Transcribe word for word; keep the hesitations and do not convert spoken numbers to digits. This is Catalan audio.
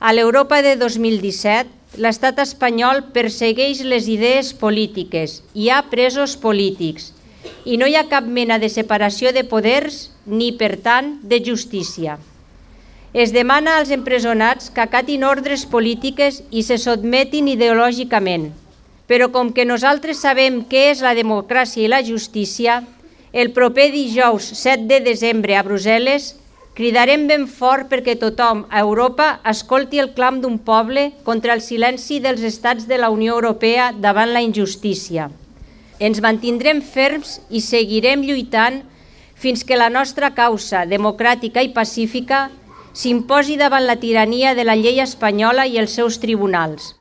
A l'Europa de dos mil disset, l'estat espanyol persegueix les idees polítiques, hi ha presos polítics i no hi ha cap mena de separació de poders ni, per tant, de justícia. Es demana als empresonats que acatin ordres polítiques i se sotmetin ideològicament, però com que nosaltres sabem què és la democràcia i la justícia, el proper dijous set de desembre a Brussel·les cridarem ben fort perquè tothom a Europa escolti el clam d'un poble contra el silenci dels estats de la Unió Europea davant la injustícia. Ens mantindrem ferms i seguirem lluitant fins que la nostra causa democràtica i pacífica s'imposi davant la tirania de la llei espanyola i els seus tribunals.